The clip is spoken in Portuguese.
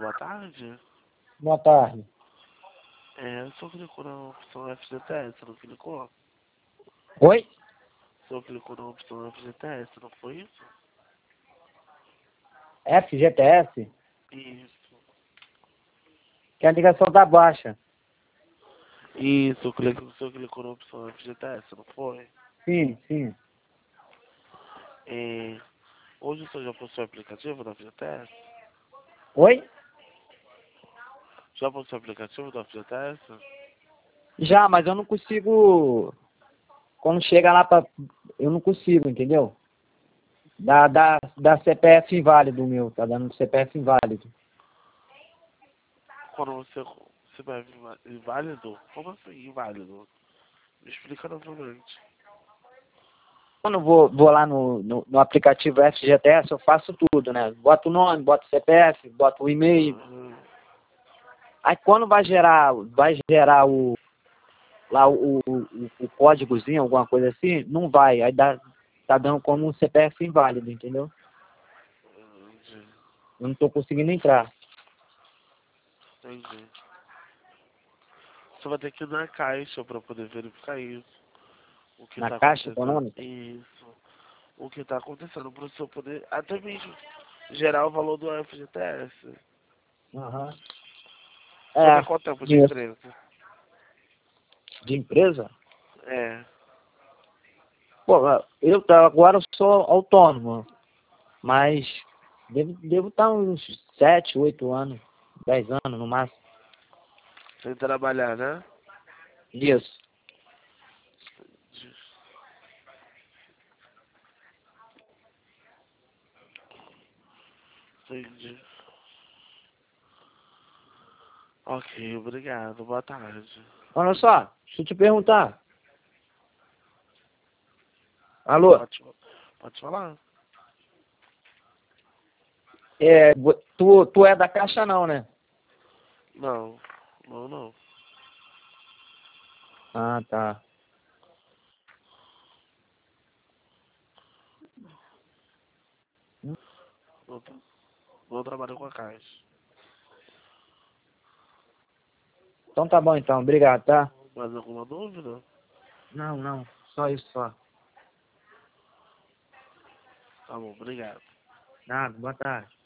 boa tarde. Boa tarde. O senhor clicou na opção FGTS, não clicou? Oi? O senhor clicou na opção FGTS, não foi isso? FGTS? Isso. Que a ligação tá baixa. Isso, o senhor clicou na opção FGTS, não foi? Sim, sim. Hoje o senhor já postou o aplicativo da FGTS? Oi? Já postou o aplicativo da FGTS? Já, mas eu não consigo... Quando chega lá pra... Eu não consigo, entendeu? Dá CPF inválido o meu. Tá dando CPF inválido. Quando você vai inválido? Como assim inválido? Me explica novamente. Quando eu vou lá no aplicativo FGTS, eu faço tudo, né? Boto o nome, boto o CPF, boto o e-mail. Aí quando vai gerar o códigozinho, alguma coisa assim, não vai. Aí tá dando como um CPF inválido, entendeu? Entendi. Eu não tô conseguindo entrar. Entendi. Você vai ter que ir na caixa para poder verificar isso. O que Na está Caixa acontecendo. Econômica? Isso. O que está acontecendo para o senhor poder até mesmo gerar o valor do FGTS. Aham. O senhor tem quanto tempo de Isso. empresa? De empresa? É. Pô, agora eu sou autônomo, mas devo estar uns 7, 8 anos, 10 anos no máximo. Sem trabalhar, né? Isso. Entendi. Ok, obrigado. Boa tarde. Olha só, deixa eu te perguntar. Alô? Pode falar? Tu é da Caixa não, né? Não. Não, não. Ah, tá. Não, não trabalho com a caixa. Então tá bom então, obrigado, tá? Mais alguma dúvida? Não, só isso só. Tá bom, obrigado. Nada, boa tarde.